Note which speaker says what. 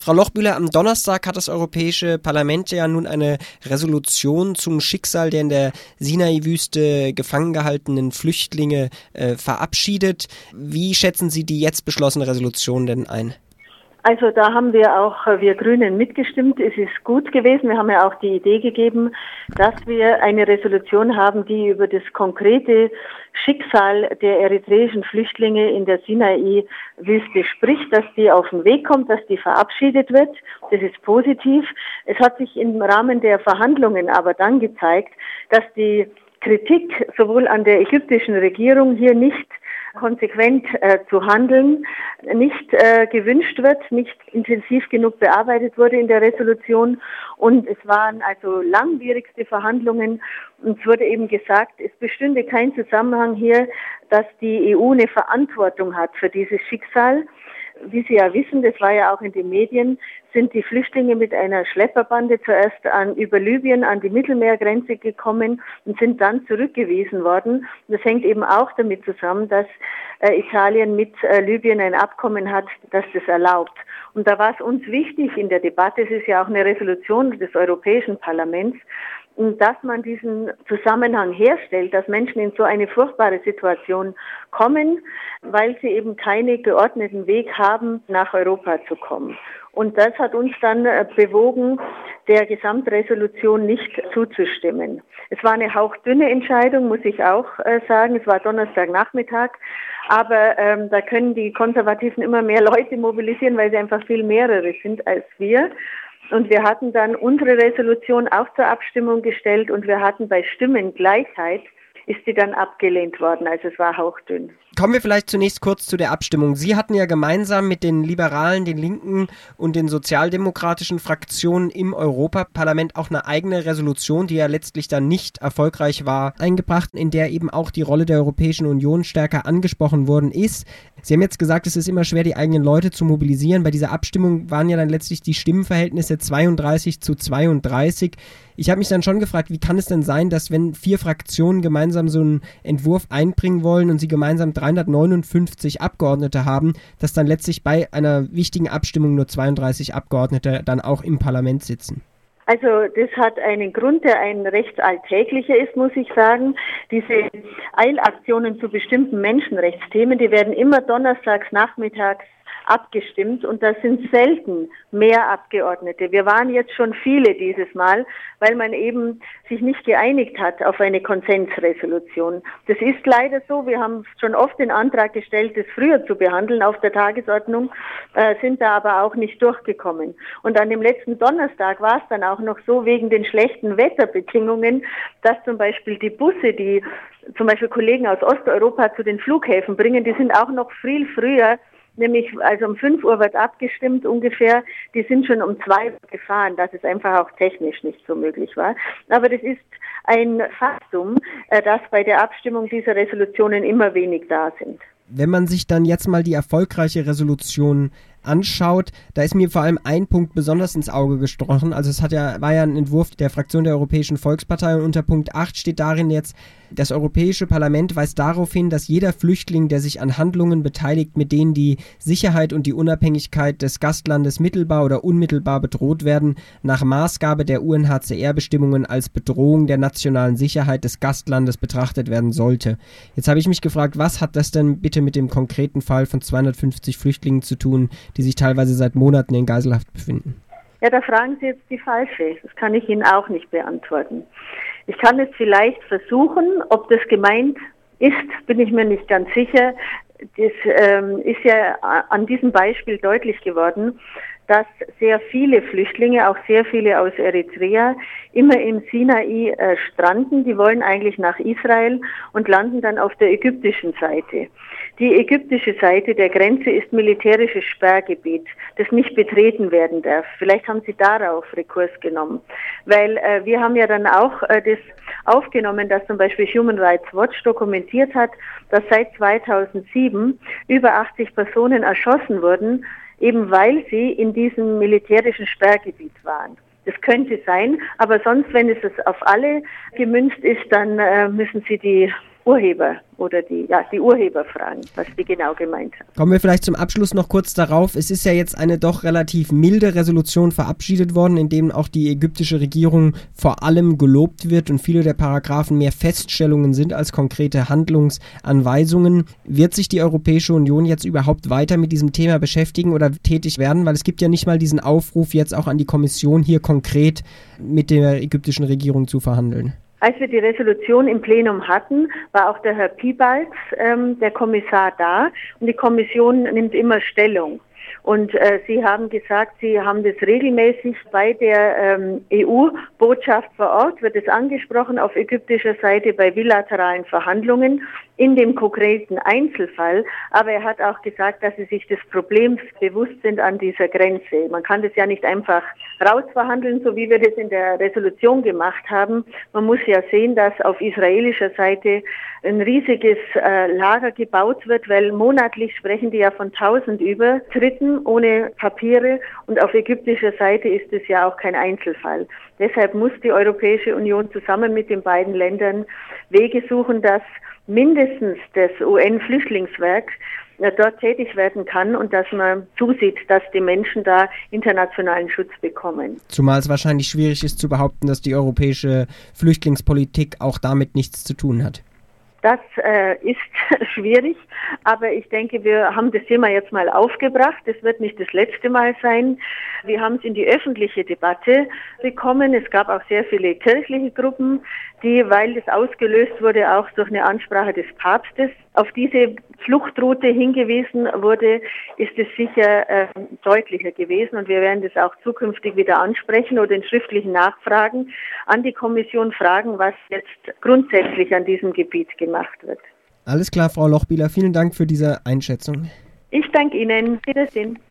Speaker 1: Frau Lochbühler, am Donnerstag hat das Europäische Parlament ja nun eine Resolution zum Schicksal der in der Sinai-Wüste gefangen gehaltenen Flüchtlinge verabschiedet. Wie schätzen Sie die jetzt beschlossene Resolution denn ein?
Speaker 2: Also da haben wir Grünen mitgestimmt. Es ist gut gewesen. Wir haben ja auch die Idee gegeben, dass wir eine Resolution haben, die über das konkrete Schicksal der eritreischen Flüchtlinge in der Sinai-Wüste spricht, dass die auf den Weg kommt, dass die verabschiedet wird. Das ist positiv. Es hat sich im Rahmen der Verhandlungen aber dann gezeigt, dass die Kritik sowohl an der ägyptischen Regierung hier nicht konsequent zu handeln, nicht gewünscht wird, nicht intensiv genug bearbeitet wurde in der Resolution. Und es waren also langwierigste Verhandlungen. Und es wurde eben gesagt, es bestünde kein Zusammenhang hier, dass die EU eine Verantwortung hat für dieses Schicksal. Wie Sie ja wissen, das war ja auch in den Medien, sind die Flüchtlinge mit einer Schlepperbande zuerst über Libyen an die Mittelmeergrenze gekommen und sind dann zurückgewiesen worden. Und das hängt eben auch damit zusammen, dass Italien mit Libyen ein Abkommen hat, das das erlaubt. Und da war es uns wichtig in der Debatte, es ist ja auch eine Resolution des Europäischen Parlaments, dass man diesen Zusammenhang herstellt, dass Menschen in so eine furchtbare Situation kommen, weil sie eben keinen geordneten Weg haben, nach Europa zu kommen. Und das hat uns dann bewogen, der Gesamtresolution nicht zuzustimmen. Es war eine hauchdünne Entscheidung, muss ich auch sagen. Es war Donnerstagnachmittag. Aber da können die Konservativen immer mehr Leute mobilisieren, weil sie einfach viel mehrere sind als wir. Und wir hatten dann unsere Resolution auch zur Abstimmung gestellt und wir hatten bei Stimmengleichheit, ist sie dann abgelehnt worden. Also es war hauchdünn.
Speaker 1: Kommen wir vielleicht zunächst kurz zu der Abstimmung. Sie hatten ja gemeinsam mit den Liberalen, den Linken und den sozialdemokratischen Fraktionen im Europaparlament auch eine eigene Resolution, die ja letztlich dann nicht erfolgreich war, eingebracht, in der eben auch die Rolle der Europäischen Union stärker angesprochen worden ist. Sie haben jetzt gesagt, es ist immer schwer, die eigenen Leute zu mobilisieren. Bei dieser Abstimmung waren ja dann letztlich die Stimmenverhältnisse 32:32. Ich habe mich dann schon gefragt, wie kann es denn sein, dass wenn 4 Fraktionen gemeinsam so einen Entwurf einbringen wollen und sie gemeinsam 359 Abgeordnete haben, dass dann letztlich bei einer wichtigen Abstimmung nur 32 Abgeordnete dann auch im Parlament sitzen?
Speaker 2: Also das hat einen Grund, der ein recht alltäglicher ist, muss ich sagen. Diese Eilaktionen zu bestimmten Menschenrechtsthemen, die werden immer donnerstags nachmittags abgestimmt und da sind selten mehr Abgeordnete. Wir waren jetzt schon viele dieses Mal, weil man eben sich nicht geeinigt hat auf eine Konsensresolution. Das ist leider so. Wir haben schon oft den Antrag gestellt, das früher zu behandeln auf der Tagesordnung, sind da aber auch nicht durchgekommen. Und an dem letzten Donnerstag war es dann auch noch so, wegen den schlechten Wetterbedingungen, dass zum Beispiel die Busse, die zum Beispiel Kollegen aus Osteuropa zu den Flughäfen bringen, die sind auch noch viel früher, nämlich also um 5 Uhr wird abgestimmt ungefähr, die sind schon um 2 Uhr gefahren, dass es einfach auch technisch nicht so möglich war. Aber das ist ein Faktum, dass bei der Abstimmung dieser Resolutionen immer wenig da sind.
Speaker 1: Wenn man sich dann jetzt mal die erfolgreiche Resolution anschaut, da ist mir vor allem ein Punkt besonders ins Auge gestochen. Also war ja ein Entwurf der Fraktion der Europäischen Volkspartei und unter Punkt 8 steht darin jetzt, das Europäische Parlament weist darauf hin, dass jeder Flüchtling, der sich an Handlungen beteiligt, mit denen die Sicherheit und die Unabhängigkeit des Gastlandes mittelbar oder unmittelbar bedroht werden, nach Maßgabe der UNHCR-Bestimmungen als Bedrohung der nationalen Sicherheit des Gastlandes betrachtet werden sollte. Jetzt habe ich mich gefragt, was hat das denn bitte mit dem konkreten Fall von 250 Flüchtlingen zu tun, die sich teilweise seit Monaten in Geiselhaft befinden?
Speaker 2: Ja, da fragen Sie jetzt die Falsche. Das kann ich Ihnen auch nicht beantworten. Ich kann es vielleicht versuchen, ob das gemeint ist, bin ich mir nicht ganz sicher. Das ist ja an diesem Beispiel deutlich geworden, dass sehr viele Flüchtlinge, auch sehr viele aus Eritrea, immer im Sinai stranden. Die wollen eigentlich nach Israel und landen dann auf der ägyptischen Seite. Die ägyptische Seite der Grenze ist militärisches Sperrgebiet, das nicht betreten werden darf. Vielleicht haben Sie darauf Rekurs genommen, weil wir haben ja dann auch das aufgenommen, dass zum Beispiel Human Rights Watch dokumentiert hat, dass seit 2007 über 80 Personen erschossen wurden, eben weil sie in diesem militärischen Sperrgebiet waren. Das könnte sein, aber sonst, wenn es auf alle gemünzt ist, dann müssen Sie die Urheber oder die Urheber fragen, was die genau gemeint haben.
Speaker 1: Kommen wir vielleicht zum Abschluss noch kurz darauf. Es ist ja jetzt eine doch relativ milde Resolution verabschiedet worden, in dem auch die ägyptische Regierung vor allem gelobt wird und viele der Paragraphen mehr Feststellungen sind als konkrete Handlungsanweisungen. Wird sich die Europäische Union jetzt überhaupt weiter mit diesem Thema beschäftigen oder tätig werden? Weil es gibt ja nicht mal diesen Aufruf jetzt auch an die Kommission, hier konkret mit der ägyptischen Regierung zu verhandeln.
Speaker 2: Als wir die Resolution im Plenum hatten, war auch der Herr Piebalgs, der Kommissar, da. Und die Kommission nimmt immer Stellung. Und Sie haben gesagt, Sie haben das regelmäßig bei der EU-Botschaft vor Ort, wird es angesprochen auf ägyptischer Seite bei bilateralen Verhandlungen in dem konkreten Einzelfall. Aber er hat auch gesagt, dass Sie sich des Problems bewusst sind an dieser Grenze. Man kann das ja nicht einfach rausverhandeln, so wie wir das in der Resolution gemacht haben. Man muss ja sehen, dass auf israelischer Seite ein riesiges Lager gebaut wird, weil monatlich sprechen die ja von 1000 Übertritten ohne Papiere und auf ägyptischer Seite ist es ja auch kein Einzelfall. Deshalb muss die Europäische Union zusammen mit den beiden Ländern Wege suchen, dass mindestens das UN-Flüchtlingswerk dort tätig werden kann und dass man zusieht, dass die Menschen da internationalen Schutz bekommen.
Speaker 1: Zumal es wahrscheinlich schwierig ist zu behaupten, dass die europäische Flüchtlingspolitik auch damit nichts zu tun hat.
Speaker 2: Das ist schwierig, aber ich denke, wir haben das Thema jetzt mal aufgebracht. Es wird nicht das letzte Mal sein. Wir haben es in die öffentliche Debatte bekommen. Es gab auch sehr viele kirchliche Gruppen, die, weil das ausgelöst wurde, auch durch eine Ansprache des Papstes, auf diese Fluchtroute hingewiesen wurde, ist es sicher deutlicher gewesen. Und wir werden das auch zukünftig wieder ansprechen oder in schriftlichen Nachfragen an die Kommission fragen, was jetzt grundsätzlich an diesem Gebiet gemacht wird.
Speaker 1: Alles klar, Frau Lochbihler. Vielen Dank für diese Einschätzung.
Speaker 2: Ich danke Ihnen. Wiedersehen.